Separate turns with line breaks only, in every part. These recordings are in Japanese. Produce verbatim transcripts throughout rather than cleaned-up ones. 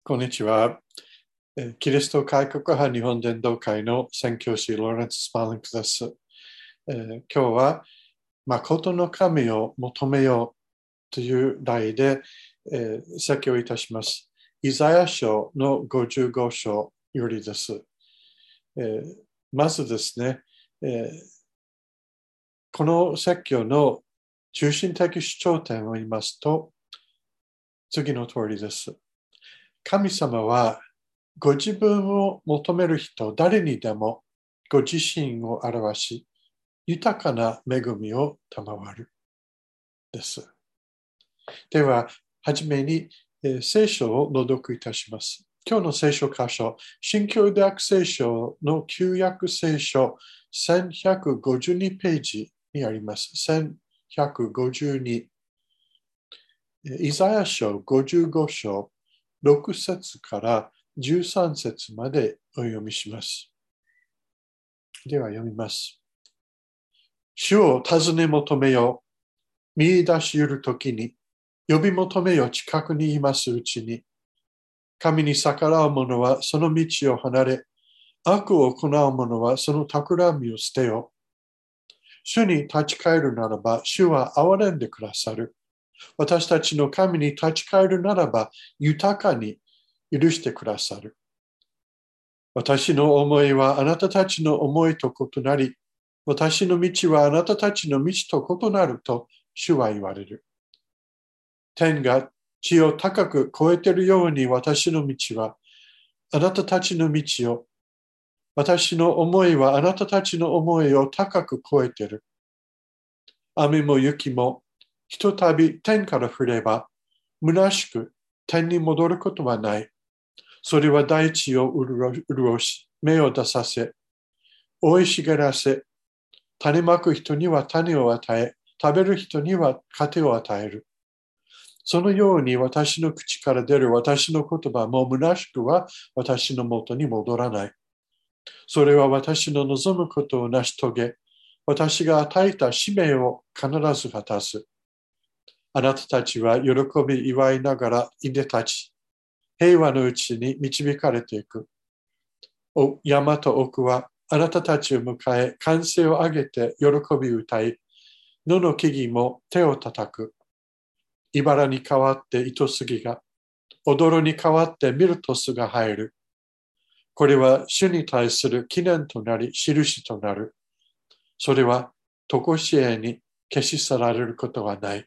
こんにちは。キリスト改革派日本伝道会の宣教師ローレンス・スパーリングです。えー、今日は誠の神を求めようという題で、えー、説教いたします。イザヤ書のごじゅうご章よりです。えー、まずですね、えー、この説教の中心的主張点を言いますと、次の通りです。神様はご自分を求める人誰にでもご自身を表し、豊かな恵みを賜るです。では、はじめに、えー、聖書を朗読いたします。今日の聖書箇所、新教大学聖書の旧約聖書せんひゃくごじゅうにページにあります。せんひゃくごじゅうに。イザヤ書ごじゅうご章ろく節からじゅうさん節までお読みします。では読みます。主を尋ね求めよ、見出し得るときに、呼び求めよ近くにいますうちに、神に逆らう者はその道を離れ、悪を行う者はその企みを捨てよ。主に立ち返るならば、主は憐れんでくださる。私たちの神に立ち返るならば、豊かに許してくださる。私の思いはあなたたちの思いと異なり、私の道はあなたたちの道と異なると主は言われる。天が地を高く超えているように私の道はあなたたちの道を、私の思いはあなたたちの思いを高く超えている。雨も雪もひとたび天から降れば、虚しく天に戻ることはない。それは大地を潤し、芽を出させ、生い茂らせ、種まく人には種を与え、食べる人には糧を与える。そのように私の口から出る私の言葉も虚しくは私のもとに戻らない。それは私の望むことを成し遂げ、私が与えた使命を必ず果たす。あなたたちは喜び祝いながらいで立ち、平和のうちに導かれていく。山と奥はあなたたちを迎え、歓声を上げて喜び歌い、野の木々も手を叩く。茨に代わって糸杉が、踊に代わってミルトスが生える。これは主に対する記念となり、印となる。それは、とこしえに消し去られることはない。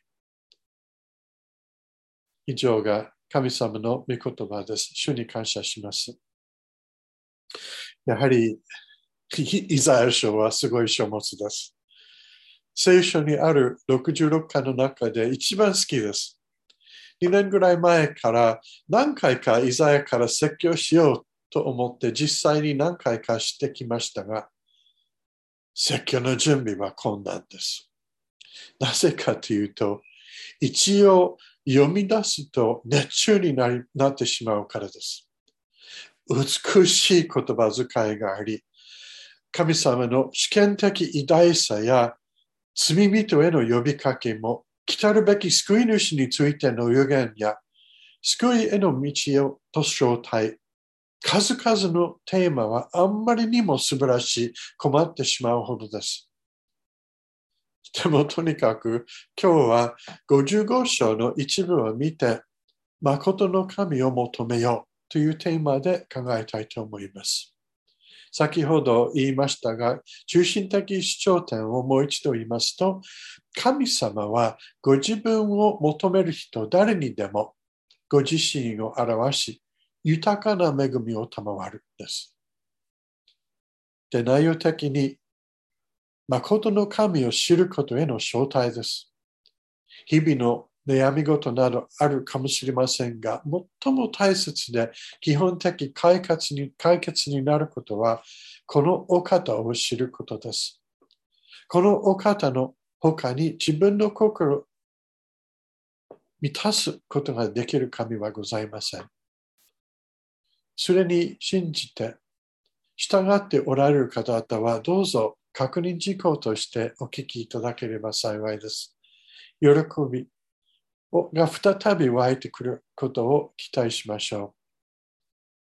以上が神様の御言葉です。主に感謝します。やはり、イザヤ書はすごい書物です。聖書にあるろくじゅうろっかの中で一番好きです。にねんぐらい前から何回かイザヤから説教しようと思って実際に何回かしてきましたが、説教の準備は困難です。なぜかというと、一応読み出すと熱中になりなってしまうからです。美しい言葉遣いがあり、神様の主権的偉大さや罪人への呼びかけも、来たるべき救い主についての予言や、救いへの道をと招待、数々のテーマはあんまりにも素晴らしい、困ってしまうほどです。でもとにかく今日はごじゅうご章の一部を見て、誠の神を求めようというテーマで考えたいと思います。先ほど言いましたが、中心的主張点をもう一度言いますと、神様はご自分を求める人誰にでもご自身を表し、豊かな恵みを賜るんです。で、内容的に、誠の神を知ることへの招待です。日々の悩み事などあるかもしれませんが、最も大切で基本的解決に、解決になることは、このお方を知ることです。このお方の他に自分の心を満たすことができる神はございません。それに信じて、従っておられる方々はどうぞ確認事項としてお聞きいただければ幸いです。喜びが再び湧いてくることを期待しましょう。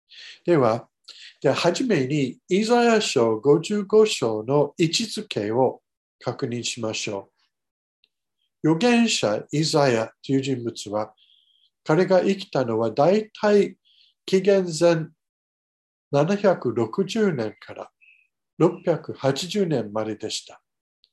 では、ではじめに、イザヤ書ごじゅうご章の位置づけを確認しましょう。預言者イザヤという人物は、彼が生きたのはだいたい紀元前ななひゃくろくじゅうねんからろっぴゃくはちじゅうねんまででした。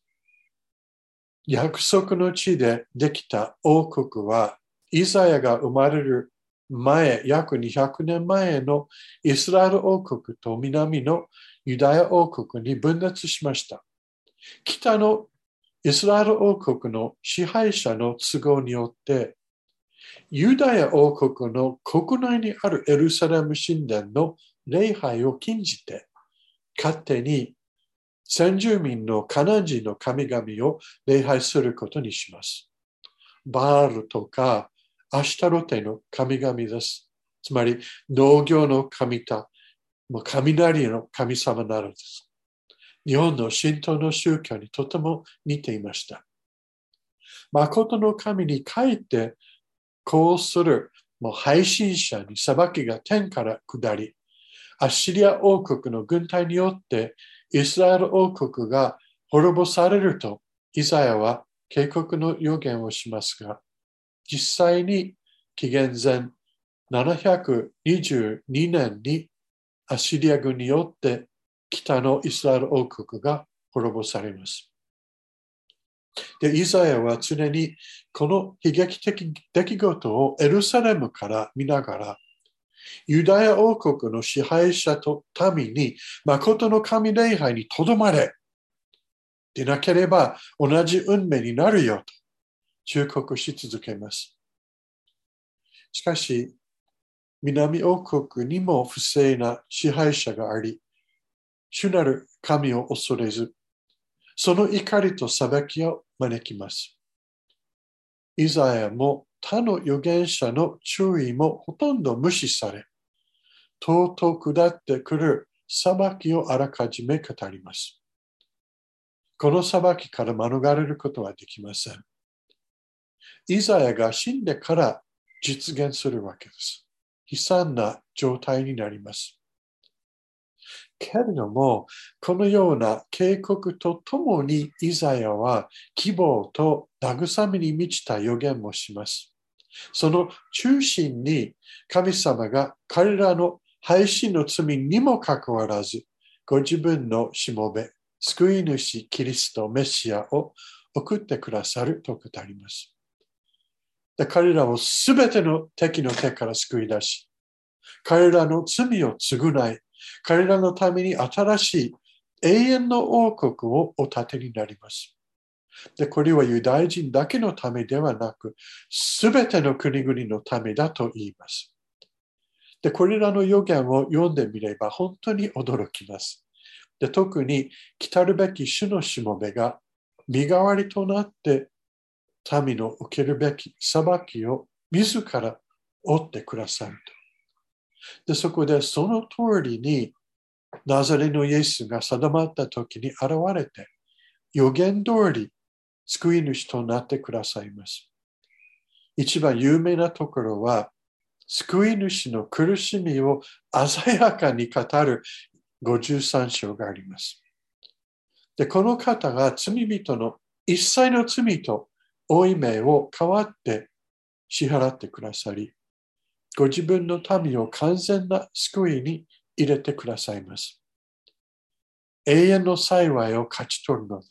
約束の地でできた王国は、イザヤが生まれる前、約にひゃくねんまえのイスラエル王国と南のユダヤ王国に分裂しました。北のイスラエル王国の支配者の都合によって、ユダヤ王国の国内にあるエルサレム神殿の礼拝を禁じて、勝手に先住民のカナン人の神々を礼拝することにします。バールとかアシュタロテの神々です。つまり農業の神と雷の神様なのです。日本の神道の宗教にとても似ていました。誠の神に書いてこうするもう配信者に裁きが天から下り、アッシリア王国の軍隊によってイスラエル王国が滅ぼされると、イザヤは警告の予言をしますが、実際に紀元前ななひゃくにじゅうにねんにアッシリア軍によって北のイスラエル王国が滅ぼされます。で、イザヤは常にこの悲劇的出来事をエルサレムから見ながら、ユダヤ王国の支配者と民に、誠の神礼拝にとどまれ。でなければ同じ運命になるよと忠告し続けます。しかし、南王国にも不正な支配者があり、主なる神を恐れず、その怒りと裁きを招きます。イザヤも他の預言者の注意もほとんど無視され、とうとう下ってくる裁きをあらかじめ語ります。この裁きから免れることはできません。イザヤが死んでから実現するわけです。悲惨な状態になります。けれども、このような警告とともにイザヤは希望と慰めに満ちた予言もします。その中心に神様が彼らの背信の罪にもかかわらず、ご自分のしもべ、救い主キリストメシアを送ってくださると語ります。で、彼らをすべての敵の手から救い出し、彼らの罪を償い、彼らのために新しい永遠の王国をお立てになります。で、これはユダヤ人だけのためではなく、すべての国々のためだと言います。で、これらの予言を読んでみれば本当に驚きます。で、特に来たるべき主のしもべが身代わりとなって民の受けるべき裁きを自ら負ってくださると。で、そこでその通りにナザレのイエスが定まった時に現れて予言通り救い主となってくださいます。一番有名なところは救い主の苦しみを鮮やかに語るごじゅうさん章があります。で、この方が罪人の一切の罪と負い目を代わって支払ってくださり、ご自分の民を完全な救いに入れてくださいます。永遠の幸いを勝ち取るのです。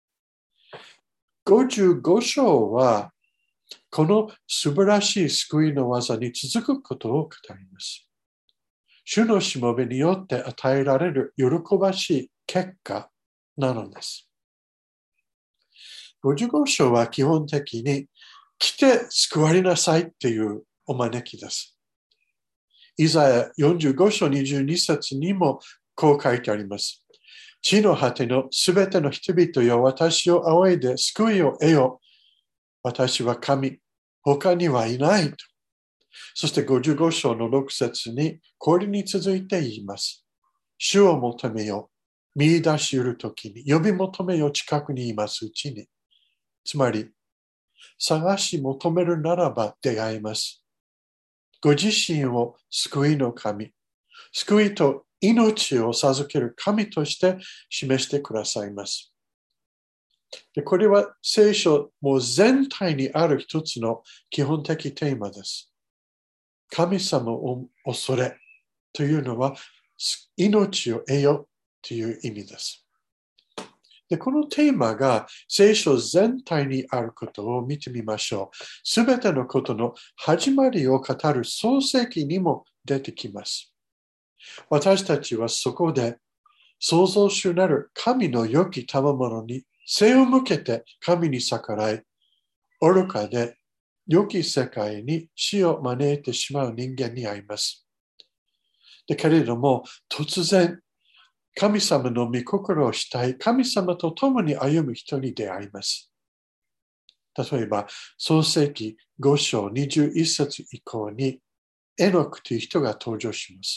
ごじゅうご章は、この素晴らしい救いの技に続くことを語ります。主のしもべによって与えられる喜ばしい結果なのです。ごじゅうご章は基本的に来て救われなさいっていうお招きです。イザヤよんじゅうご章にじゅうに節にもこう書いてあります。地の果てのすべての人々よ、私を仰いで救いを得よ。私は神、他にはいないと。そしてごじゅうご章のろく節にこれに続いて言います。主を求めよ。見出し得るときに、呼び求めよ、近くにいますうちに。つまり、探し求めるならば出会います。ご自身を救いの神、 救いと命を授ける神として示してくださいます。でこれは聖書もう全体にある一つの基本的テーマです。神様を恐れというのは命を得よという意味です。でこのテーマが聖書全体にあることを見てみましょう。すべてのことの始まりを語る創世記にも出てきます。私たちはそこで創造主なる神の良き賜物に背を向けて神に逆らい、愚かで良き世界に死を招いてしまう人間に会います。でけれども、突然、神様の御心をしたい、神様と共に歩む人に出会います。例えば、創世記ご章にじゅういっ節以降に、エノクという人が登場します。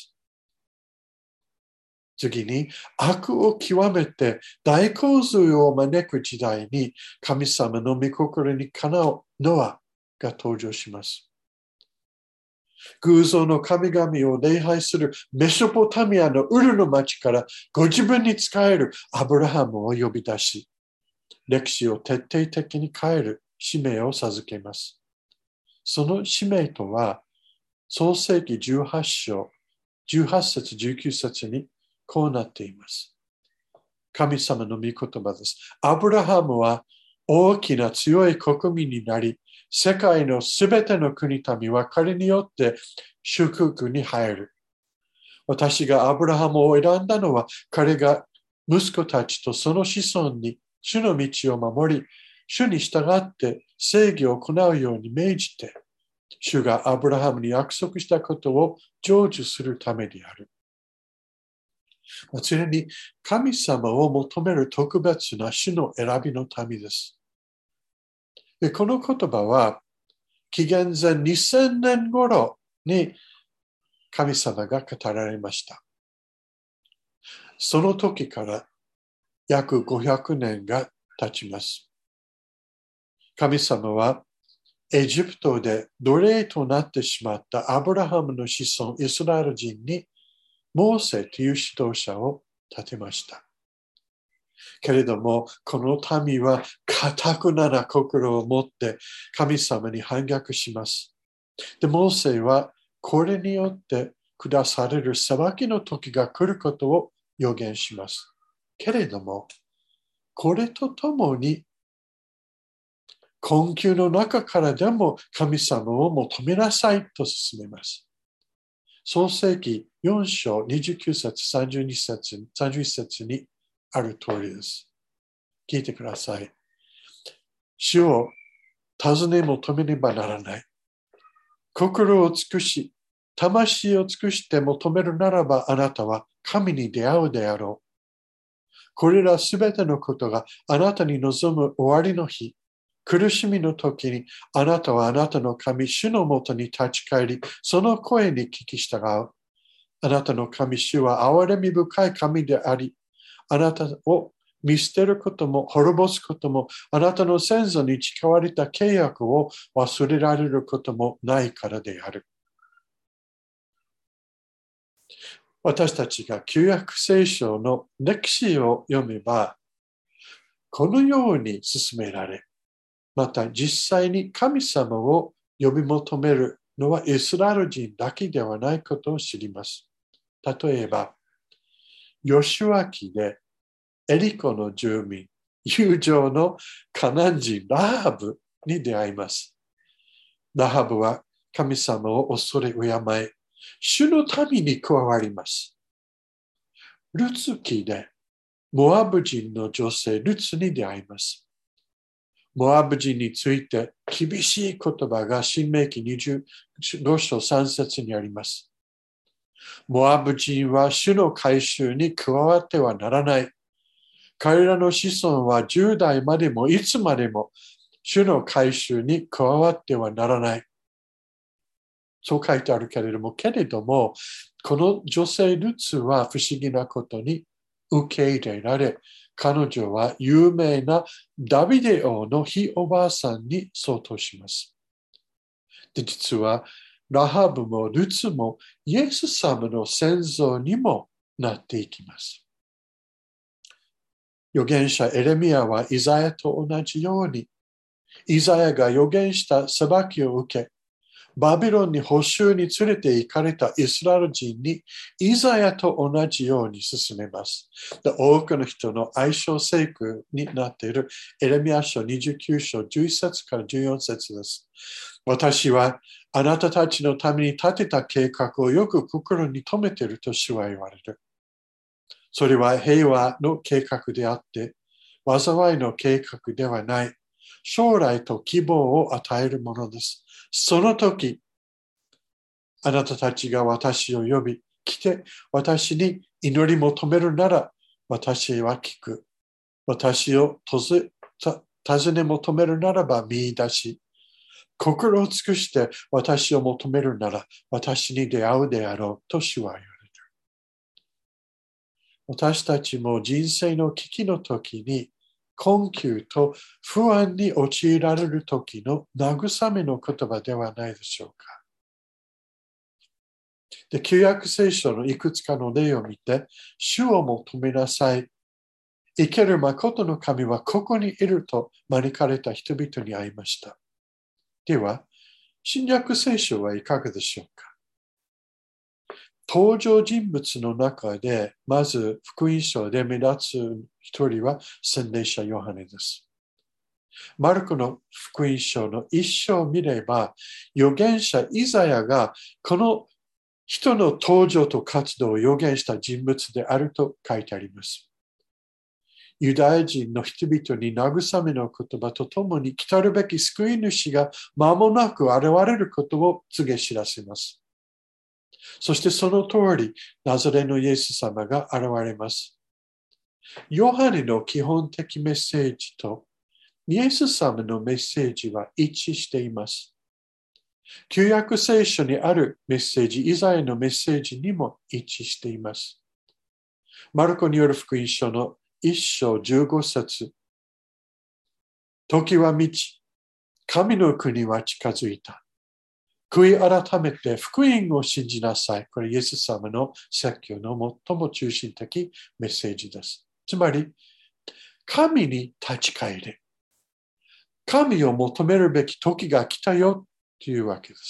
次に、悪を極めて大洪水を招く時代に、神様の御心にかなうノアが登場します。偶像の神々を礼拝するメソポタミアのウルの町からご自分に仕えるアブラハムを呼び出し、歴史を徹底的に変える使命を授けます。その使命とは、創世記じゅうはち章、じゅうはち節、じゅうきゅう節にこうなっています。神様の御言葉です。アブラハムは大きな強い国民になり、世界のすべての国民は彼によって祝福に入る。私がアブラハムを選んだのは、彼が息子たちとその子孫に主の道を守り、主に従って正義を行うように命じて、主がアブラハムに約束したことを成就するためである。ついに神様を求める特別な主の選びの民です。でこの言葉は、紀元前にせんねん頃に神様が語られました。その時から約ごひゃくねんが経ちます。神様はエジプトで奴隷となってしまったアブラハムの子孫イスラエル人にモーセという指導者を立てました。けれども、この民は堅くなな心を持って神様に反逆します。で、モーセはこれによって下される裁きの時が来ることを予言します。けれども、これとともに困窮の中からでも神様を求めなさいと進めます。創世記よん章にじゅうきゅう節、さんじゅうに節、さんじゅういち節にある通りです。聞いてください。主を尋ね求めねばならない。心を尽くし、魂を尽くして求めるならばあなたは神に出会うであろう。これらすべてのことがあなたに望む終わりの日、苦しみの時にあなたはあなたの神、主のもとに立ち返り、その声に聞き従う。あなたの神、主は憐れみ深い神であり、あなたを見捨てることも滅ぼすことも、あなたの先祖に誓われた契約を忘れられることもないからである。私たちが旧約聖書の歴史を読めば、このように進められ、また実際に神様を呼び求めるのはイスラエル人だけではないことを知ります。例えば、ヨシュア記でエリコの住民、友情のカナン人ラハブに出会います。ラハブは神様を恐れ敬い、主の民に加わります。ルツ記でモアブ人の女性ルツに出会います。モアブ人について厳しい言葉が新明記にじゅうご章さん節にあります。モアブ人は主の改宗に加わってはならない。彼らの子孫はじゅう代までもいつまでも主の改宗に加わってはならない。そう書いてあるけれども、けれども、この女性ルツは不思議なことに受け入れられ、彼女は有名なダビデ王のひいおばあさんに相当します。で、実はラハブもルツもイエス様の先祖にもなっていきます。預言者エレミヤはイザヤと同じように、イザヤが預言した裁きを受け、バビロンに捕囚に連れて行かれたイスラエル人にイザヤと同じように進めます。で、多くの人の愛称聖句になっているエレミヤ書にじゅうきゅう章じゅういち節からじゅうよん節です。私はあなたたちのために立てた計画をよく心に留めていると主は言われる。それは平和の計画であって、災いの計画ではない。将来と希望を与えるものです。その時、あなたたちが私を呼び、来て私に祈り求めるなら、私は聞く。私を尋ね求めるならば見出し、心を尽くして私を求めるなら、私に出会うであろうと主は言われる。私たちも人生の危機の時に、困窮と不安に陥られる時の慰めの言葉ではないでしょうか。で、旧約聖書のいくつかの例を見て、主を求めなさい。生ける誠の神はここにいると招かれた人々に会いました。では、新約聖書はいかがでしょうか。登場人物の中で、まず福音書で目立つ一人は洗礼者ヨハネです。マルコの福音書の一章を見れば、預言者イザヤがこの人の登場と活動を預言した人物であると書いてあります。ユダヤ人の人々に慰めの言葉とともに来たるべき救い主が間もなく現れることを告げ知らせます。そしてその通り、ナザレのイエス様が現れます。ヨハネの基本的メッセージとイエス様のメッセージは一致しています。旧約聖書にあるメッセージ、イザヤのメッセージにも一致しています。マルコによる福音書の一章十五節。時は満ち、神の国は近づいた。悔い改めて福音を信じなさい。これイエス様の説教の最も中心的メッセージです。つまり、神に立ち返れ。神を求めるべき時が来たよというわけです。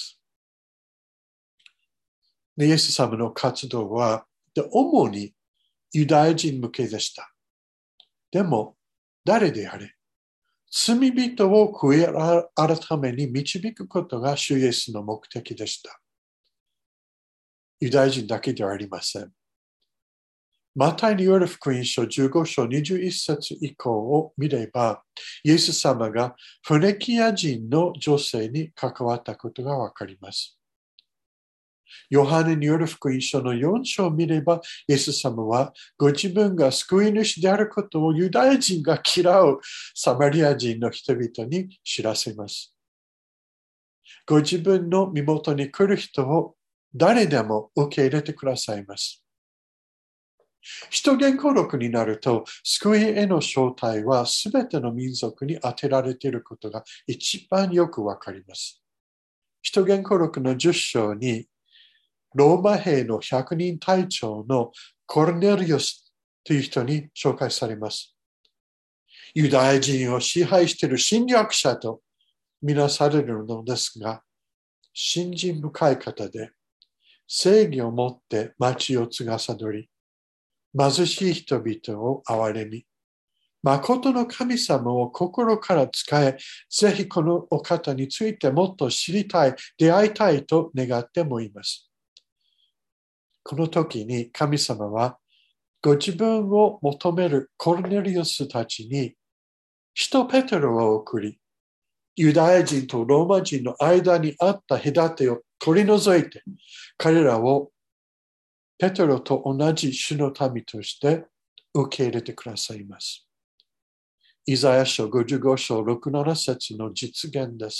イエス様の活動は、主にユダヤ人向けでした。でも、誰であれ、罪人を悔い改めに導くことが主イエスの目的でした。ユダヤ人だけではありません。マタイによる福音書じゅうご章にじゅういち節以降を見れば、イエス様がフェニキア人の女性に関わったことがわかります。ヨハネによる福音書のよん章を見れば、イエス様はご自分が救い主であることをユダヤ人が嫌うサマリア人の人々に知らせます。ご自分の身元に来る人を誰でも受け入れてくださいます。使徒言行録になると、救いへの招待はすべての民族に当てられていることが一番よくわかります。使徒言行録のじゅっ章に、ローマ兵のひゃくにん隊長のコルネリオスという人に紹介されます。ユダヤ人を支配している侵略者とみなされるのですが、信心深い方で正義を持って町を司り、貧しい人々を憐れみ、誠の神様を心から使え、ぜひこのお方についてもっと知りたい、出会いたいと願ってもいます。この時に神様はご自分を求めるコルネリウスたちに使徒ペテロを送り、ユダヤ人とローマ人の間にあった隔てを取り除いて、彼らをペテロと同じ主の民として受け入れてくださいます。イザヤ書ごじゅうご章ろく、なな節の実現です。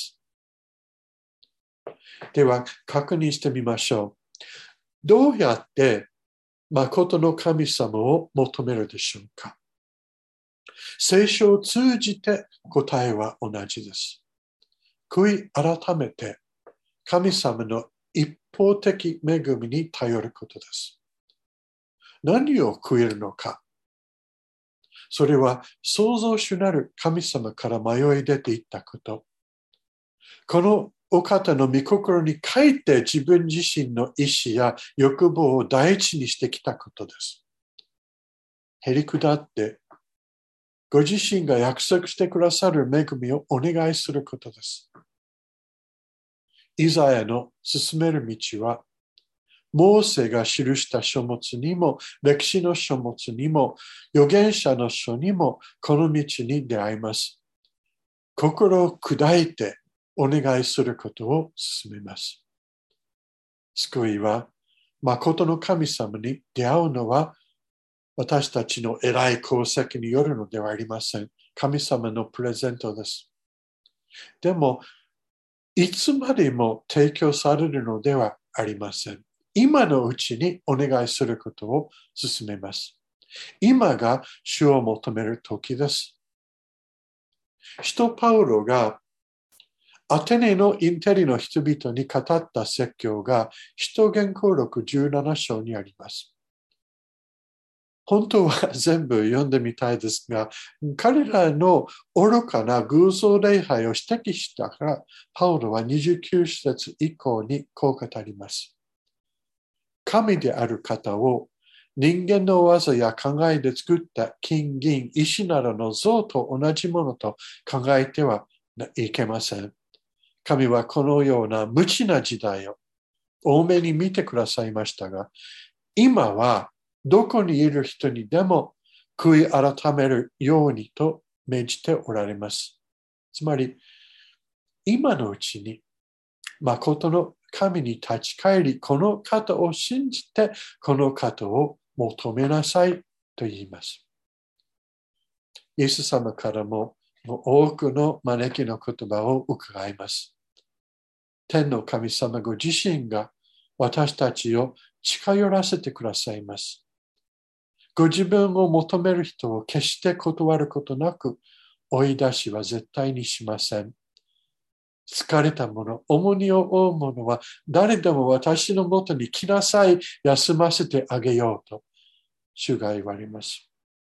では、確認してみましょう。どうやって誠の神様を求めるでしょうか。聖書を通じて答えは同じです。悔い改めて神様の戒方的恵みに頼ることです。何を食えるのか。それは創造主なる神様から迷い出ていったこと。このお方の御心に書いて自分自身の意志や欲望を第一にしてきたことです。へりくだってご自身が約束してくださる恵みをお願いすることです。イザヤの進める道は、モーセが記した書物にも、歴史の書物にも、預言者の書にも、この道に出会います。心を砕いてお願いすることを進めます。救いは、誠の神様に出会うのは、私たちの偉い功績によるのではありません。神様のプレゼントです。でも、いつまでも提供されるのではありません。今のうちにお願いすることを進めます。今が主を求める時です。使徒パウロがアテネのインテリの人々に語った説教が使徒言行録じゅうなな章にあります。本当は全部読んでみたいですが、彼らの愚かな偶像礼拝を指摘したから、パウロはにじゅうきゅう節以降にこう語ります。神である方を人間の技や考えで作った金銀、石などの像と同じものと考えてはいけません。神はこのような無知な時代を多めに見てくださいましたが、今はどこにいる人にでも悔い改めるようにと命じておられます。つまり、今のうちに誠の神に立ち返り、この方を信じて、この方を求めなさいと言います。イエス様からも多くの招きの言葉を伺います。天の神様ご自身が私たちを近寄らせてくださいます。ご自分を求める人を決して断ることなく、追い出しは絶対にしません。疲れた者、重荷を負う者は誰でも私のもとに来なさい、休ませてあげようと、主が言われます。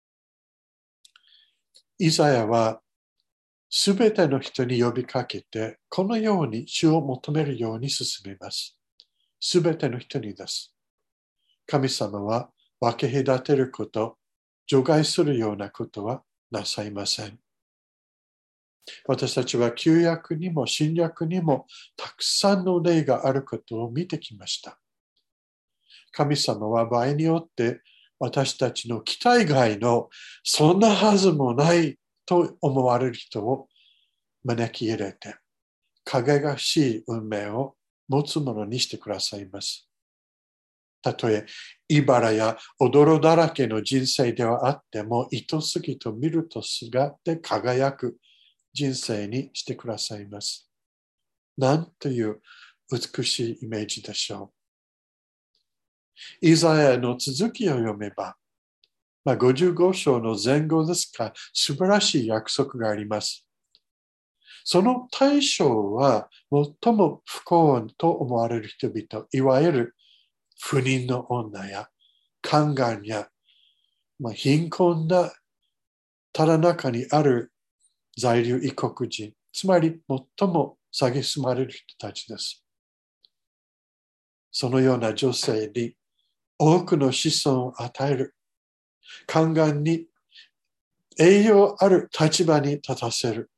イザヤはすべての人に呼びかけて、このように主を求めるように進めます。すべての人にです。神様は分け隔てること、除外するようなことはなさいません。私たちは旧約にも新約にもたくさんの例があることを見てきました。神様は場合によって私たちの期待外のそんなはずもないと思われる人を招き入れて、影がしい運命を持つものにしてくださいます。たとえ、茨や驚だらけの人生ではあっても、愛すぎと見るとすがって輝く人生にしてくださいます。なんという美しいイメージでしょう。イザヤの続きを読めば、まあ、ごじゅうご章の前後ですが、素晴らしい約束があります。その対象は最も不幸と思われる人々、いわゆる不妊の女や宦官や、まあ、貧困なただ中にある在留異国人、つまり最も蔑まれる人たちです。そのような女性に多くの子孫を与える、宦官に栄養ある立場に立たせる、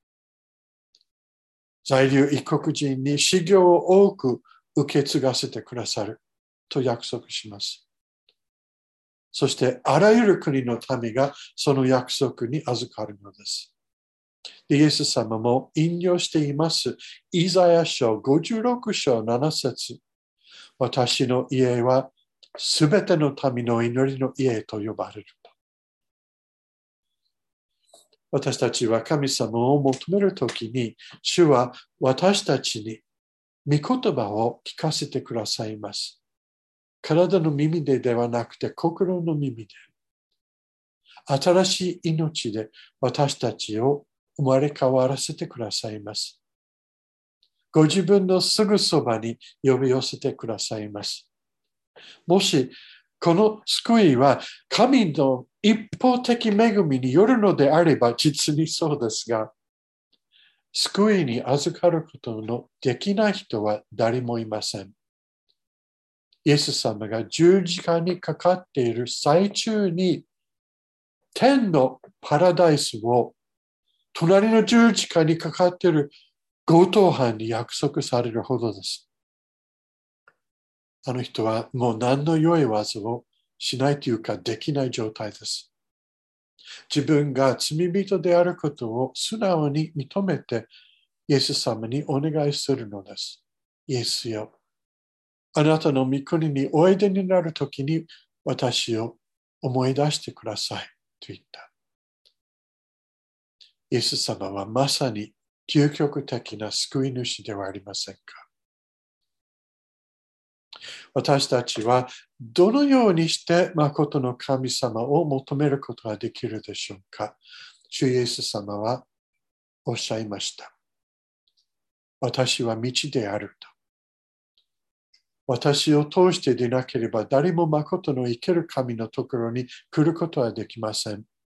在留異国人に修行を多く受け継がせてくださると約束します。そしてあらゆる国の民がその約束に預かるのです。イエス様も引用しています。イザヤ書ごじゅうろく章なな節。私の家はすべての民の祈りの家と呼ばれると。私たちは神様を求めるときに、主は私たちに御言葉を聞かせてくださいます。体の耳でではなくて心の耳で。新しい命で私たちを生まれ変わらせてくださいます。 ご自分のすぐそばに呼び寄せてくださいます。もし、この救いは神の一方的恵みによるのであれば実にそうですが、救いに預かることのできない人は誰もいません。イエス様が十字架にかかっている最中に天のパラダイスを隣の十字架にかかっている強盗犯に約束されるほどです。あの人はもう何の良い技をしないというかできない状態です。自分が罪人であることを素直に認めてイエス様にお願いするのです。イエスよ、あなたの御国においでになるときに私を思い出してくださいと言った。イエス様はまさに究極的な救い主ではありませんか。私たちはどのようにして誠の神様を求めることができるでしょうか。主イエス様はおっしゃいました。私は道であると。私を通してでなければ誰も誠の生ける神のところに来ることはできません。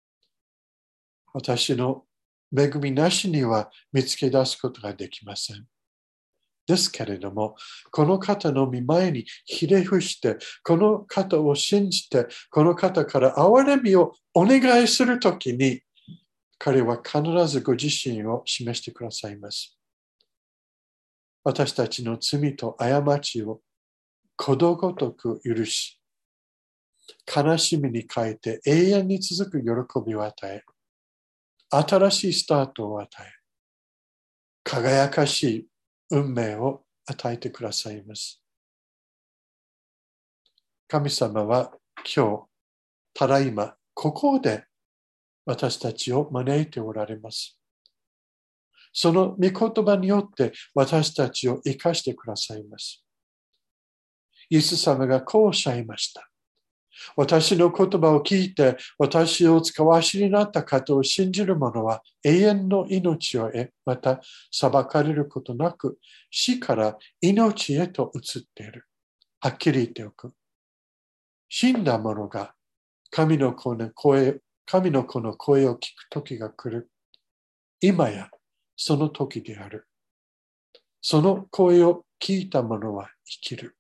私の恵みなしには見つけ出すことができません。ですけれども、この方の御前にひれ伏して、この方を信じて、この方から憐れみをお願いするときに、彼は必ずご自身を示してくださいます。私たちの罪と過ちをことごとく許し、悲しみに変えて永遠に続く喜びを与え、新しいスタートを与え、輝かしい運命を与えてくださいます。神様は今日、ただいま、ここで私たちを招いておられます。その御言葉によって私たちを生かしてくださいます。イエス様がこうおっしゃいました。私の言葉を聞いて私を使わしになった方を信じる者は永遠の命を得、また裁かれることなく死から命へと移っている。はっきり言っておく。死んだ者が神の子の声、神の子の声を聞く時が来る。今やその時である。その声を聞いた者は生きる。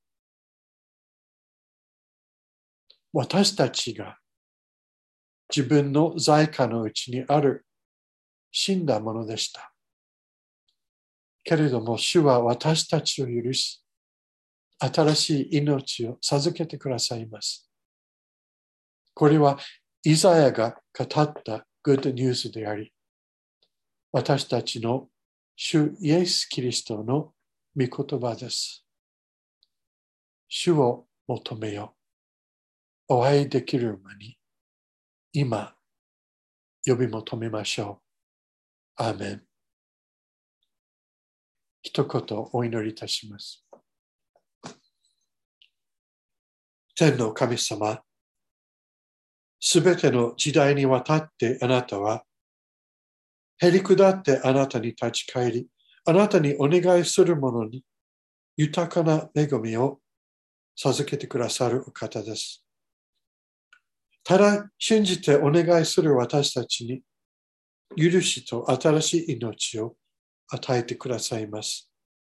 私たちが自分の在家のうちにある死んだものでした。けれども主は私たちを許し、新しい命を授けてくださいます。これはイザヤが語ったグッドニュースであり、私たちの主イエス・キリストの御言葉です。主を求めよ。お会いできる間に、今、呼び求めましょう。アーメン。一言お祈りいたします。天の神様、すべての時代にわたってあなたは、へりくだってあなたに立ち返り、あなたにお願いする者に豊かな恵みを授けてくださるお方です。ただ信じてお願いする私たちに許しと新しい命を与えてくださいます。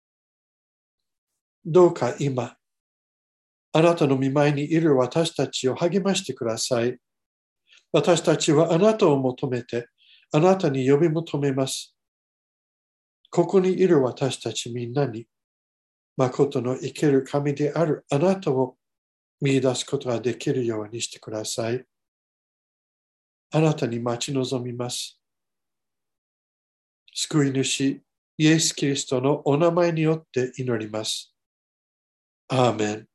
どうか今、あなたの御前にいる私たちを励ましてください。私たちはあなたを求めて、あなたに呼び求めます。ここにいる私たちみんなに、誠の生ける神であるあなたを見出すことができるようにしてください。あなたに待ち望みます。救い主、イエス・キリストのお名前によって祈ります。アーメン。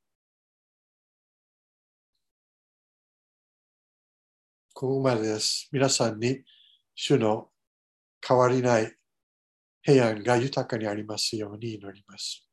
ここまでです。皆さんに主の変わりない平安が豊かにありますように祈ります。